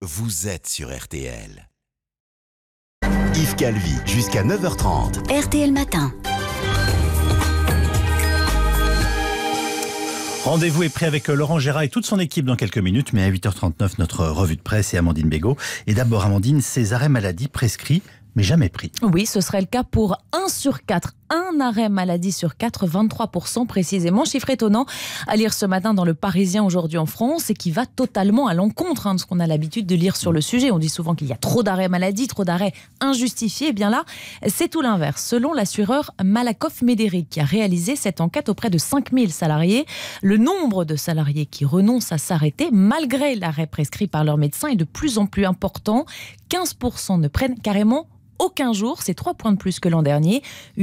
vous êtes sur RTL. Yves Calvi, jusqu'à 9h30. RTL Matin. Rendez-vous est pris avec Laurent Gérard et toute son équipe dans quelques minutes, mais à 8h39, notre revue de presse et Amandine Bégaud. Et d'abord, Amandine, ces arrêts maladie prescrits, mais jamais pris. Oui, ce serait le cas pour 1 sur 4. Un arrêt maladie sur 4, 23% précisément. Chiffre étonnant à lire ce matin dans Le Parisien aujourd'hui en France et qui va totalement à l'encontre de ce qu'on a l'habitude de lire sur le sujet. On dit souvent qu'il y a trop d'arrêts maladie, trop d'arrêts injustifiés. Et bien là, c'est tout l'inverse. Selon l'assureur Malakoff Médéric qui a réalisé cette enquête auprès de 5000 salariés, le nombre de salariés qui renoncent à s'arrêter malgré l'arrêt prescrit par leur médecin est de plus en plus important. 15% ne prennent carrément aucun jour, c'est 3 points de plus que l'an dernier.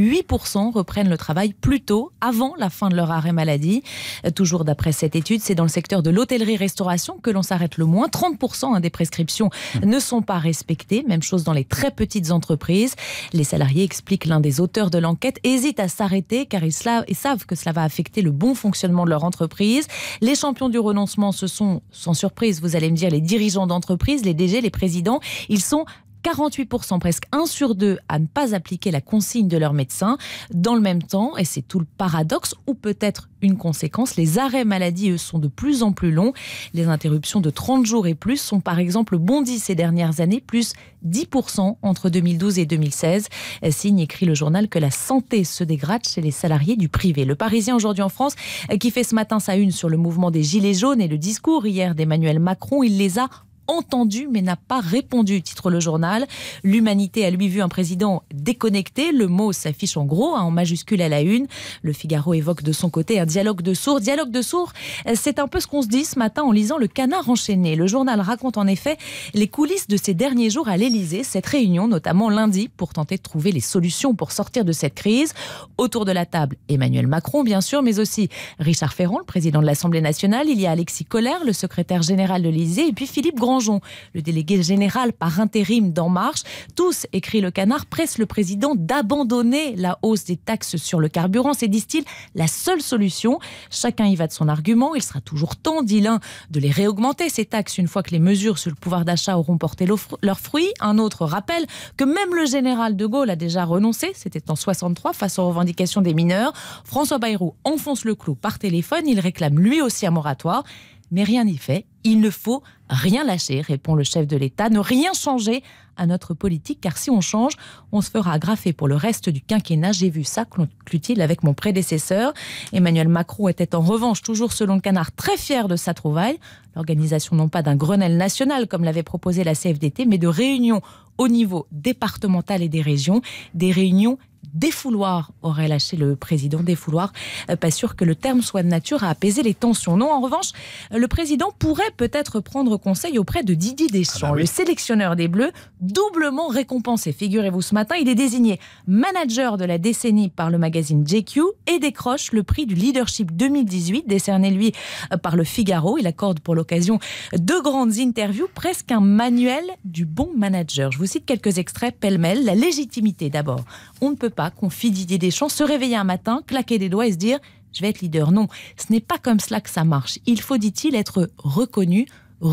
8% reprennent le travail plus tôt, avant la fin de leur arrêt maladie. Toujours d'après cette étude, c'est dans le secteur de l'hôtellerie-restauration que l'on s'arrête le moins. 30% des prescriptions ne sont pas respectées. Même chose dans les très petites entreprises. Les salariés, expliquent l'un des auteurs de l'enquête, hésitent à s'arrêter car ils savent que cela va affecter le bon fonctionnement de leur entreprise. Les champions du renoncement, ce sont, sans surprise, vous allez me dire, les dirigeants d'entreprise, les DG, les présidents. Ils sont 48%, presque 1 sur 2, à ne pas appliquer la consigne de leur médecin. Dans le même temps, et c'est tout le paradoxe, ou peut-être une conséquence, les arrêts maladie, eux, sont de plus en plus longs. Les interruptions de 30 jours et plus sont par exemple bondies ces dernières années, plus 10% entre 2012 et 2016. Signe, écrit le journal, que la santé se dégrade chez les salariés du privé. Le Parisien aujourd'hui en France, qui fait ce matin sa une sur le mouvement des Gilets jaunes et le discours hier d'Emmanuel Macron, il les a entendu mais n'a pas répondu, titre le journal. L'humanité a lui vu un président déconnecté. Le mot s'affiche en gros, en majuscule à la une. Le Figaro évoque de son côté un dialogue de sourds. Dialogue de sourds, c'est un peu ce qu'on se dit ce matin en lisant Le Canard enchaîné. Le journal raconte en effet les coulisses de ces derniers jours à l'Élysée. Cette réunion, notamment lundi, pour tenter de trouver les solutions pour sortir de cette crise. Autour de la table, Emmanuel Macron, bien sûr, mais aussi Richard Ferrand, le président de l'Assemblée nationale. Il y a Alexis Collère, le secrétaire général de l'Élysée, et puis Philippe Grandjean, le délégué général par intérim d'En Marche. Tous, écrit le Canard, pressent le président d'abandonner la hausse des taxes sur le carburant. C'est, disent-ils, la seule solution. Chacun y va de son argument. Il sera toujours temps, dit l'un, de les réaugmenter, ces taxes, une fois que les mesures sur le pouvoir d'achat auront porté leurs fruits. Un autre rappelle que même le général de Gaulle a déjà renoncé. C'était en 63 face aux revendications des mineurs. François Bayrou enfonce le clou par téléphone. Il réclame lui aussi un moratoire. Mais rien n'y fait. Il ne faut rien lâcher, répond le chef de l'État. Ne rien changer à notre politique, car si on change, on se fera agrafer pour le reste du quinquennat. J'ai vu ça, conclut-il avec mon prédécesseur. Emmanuel Macron était en revanche, toujours selon le Canard, très fier de sa trouvaille. L'organisation non pas d'un Grenelle national, comme l'avait proposé la CFDT, mais de réunions au niveau départemental et des régions. Des réunions défouloir, aurait lâché le président. Défouloir, pas sûr que le terme soit de nature à apaiser les tensions. Non, en revanche, le président pourrait peut-être prendre conseil auprès de Didier Deschamps, le sélectionneur des Bleus, doublement récompensé. Figurez-vous, ce matin, il est désigné manager de la décennie par le magazine GQ et décroche le prix du leadership 2018, décerné lui par le Figaro. Il accorde pour l'occasion 2 grandes interviews, presque un manuel du bon manager. Je vous cite quelques extraits pêle-mêle. La légitimité d'abord. On ne peut pas, confie Didier Deschamps, se réveiller un matin, claquer des doigts et se dire « je vais être leader ». Non, ce n'est pas comme cela que ça marche. Il faut, dit-il, être reconnu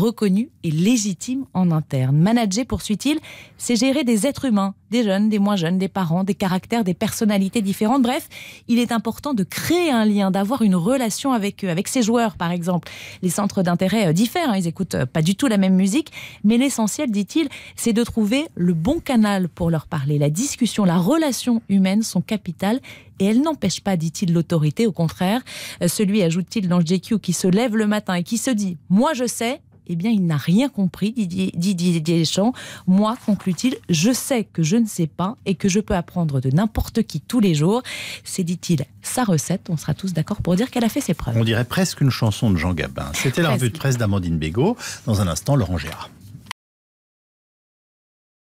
et légitime en interne. Manager, poursuit-il, c'est gérer des êtres humains, des jeunes, des moins jeunes, des parents, des caractères, des personnalités différentes. Bref, il est important de créer un lien, d'avoir une relation avec eux, avec ses joueurs par exemple. Les centres d'intérêt diffèrent, ils n'écoutent pas du tout la même musique, mais l'essentiel, dit-il, c'est de trouver le bon canal pour leur parler. La discussion, la relation humaine sont capitales et elles n'empêchent pas, dit-il, l'autorité. Au contraire, celui, ajoute-t-il dans le GQ, qui se lève le matin et qui se dit « moi je sais », eh bien, il n'a rien compris, Didier Deschamps. Moi, conclut-il, je sais que je ne sais pas et que je peux apprendre de n'importe qui tous les jours. C'est, dit-il, sa recette. On sera tous d'accord pour dire qu'elle a fait ses preuves. On dirait presque une chanson de Jean Gabin. C'était la revue de presse d'Amandine Bégaud. Dans un instant, Laurent Gérard.